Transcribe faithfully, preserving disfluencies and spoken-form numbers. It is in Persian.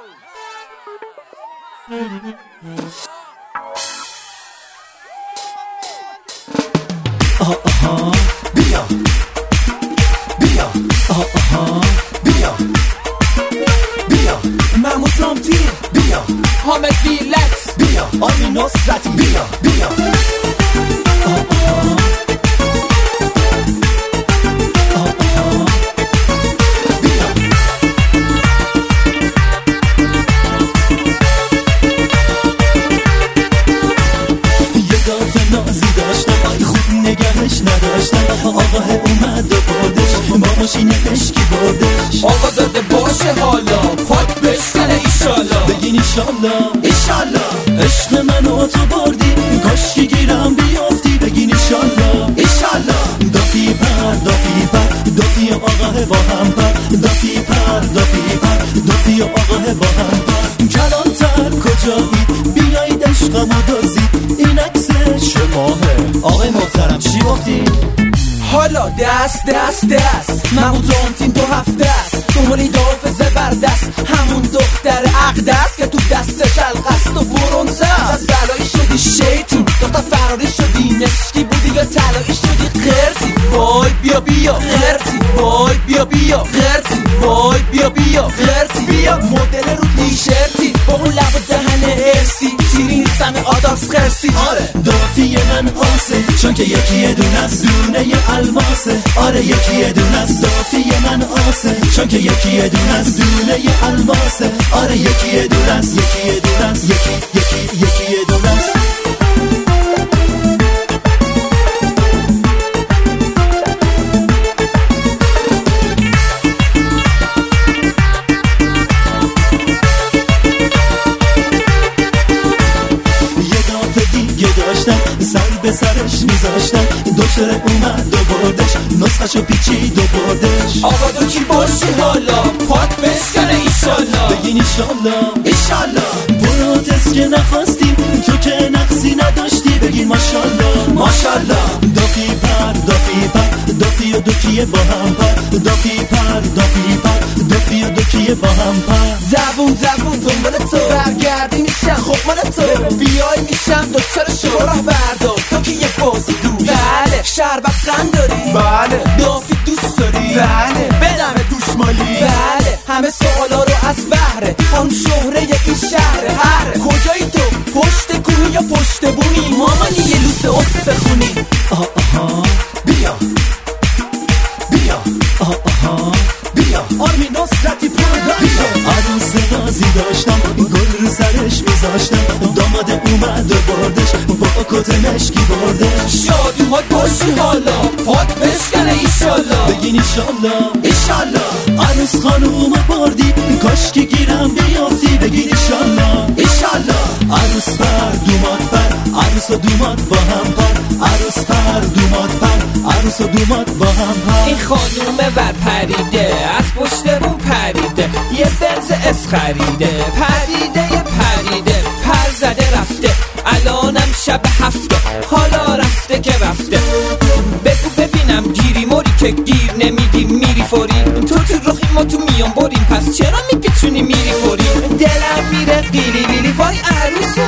آها آها بیا بیا آها آها بیا بیا محمود رامتین بیا حامد ویلکس بیا آرمین نصرتی بیا بیا آها آها آقا اومد و بردش با ماشین عشقی بردش آقا زده باشه حالا پاک بشکنه ایشالا بگین ایشالا ایشالا عشق منو تو بردی کاشکی گیرم بیافتی بگین ایشالا ایشالا دافی پر دافی پر دافی آقا با هم پر دافی پر دافی پر دافی آقا با هم پر کلانتر کجایید بیایید عشقمو دازید این عکس شماهه آقای محترم چی گفتی؟ حالا دست دست دست محمود رامتین دو هفته است دنبالی دافع زبردست همون دختر اقدس که تو دستش القصد و برونزه از بلایی شدی شیطون دختر فراری شدی نشکی بودی یا طلایی شدی قرتی وای بیا بیا قرتی وای بیا بیا قرتی وای بیا بیا قرتی بیا مدل رو تیشرتی با اون لب و دهن ارسی شیرین سم آدارس خرسی آره دافی من آسه چون که یکی دونه از دونه الماسه آره یکی دونه از دافی من آسه چون که یکی دونه از دونه الماسه آره یکی دونه از یکی دونه از یکی یکی یکی دونه از سر به سرش میذاشتن دکتر اومد و بردش نسخشو پیچید و بردش آقا دو کی باشی حالا پاک بشکنه ایشالا بگین ایشالا ایشالا پروتست که نخواستیم تو که نقصی نداشتی بگین ماشالله ماشالله دافی پر دافی پر دافی و دوکیه با هم پر دافی پر دافی پر دافی و دوکیه با هم پر زبون زبون دنبال تو برگردی میشم خب من تو بیای میشم دکتر شما راه بردار تو که یه بازی دوش بله شربت قند داری بله دافی دوست داری بله بدم دوشمالی بله همه سوالا رو از بهره خانم شهره این شهره هر کجایی تو پشت کوهی یا پشت بونی مامانی یه لوس استخونی آها آها بیا بیا آها آها بیا آرمین نصرتی پروداکشن عروس نازی داشتم گل رو سرش میذاشتم داماد اومد و بردش با کت مشکی بردش شادی ها باشی حالا پاک بشکنه ایشالا بگین ایشالا ایشالا عروس خانوم بردی کاشکی گیرم بیافتی بگین ایشالا ایشالا عروس پر دوماد پر عروس و دوماد با هم پر عروس پر دوماد پر عروس و دوماد با هم پر این خانوم ور پریده از پشت بون پریده یه بنز اس خریده پریده یه پریده پر زده رفته الانم شب هفته حالا رفته که رفته بگو ببینم گیری موری که گیر نمیدی میری فوری تو تو روحی ما تو میان بریم پس چرا میپیچونی میری فوری دلم میره قیلی بیلی وای عروس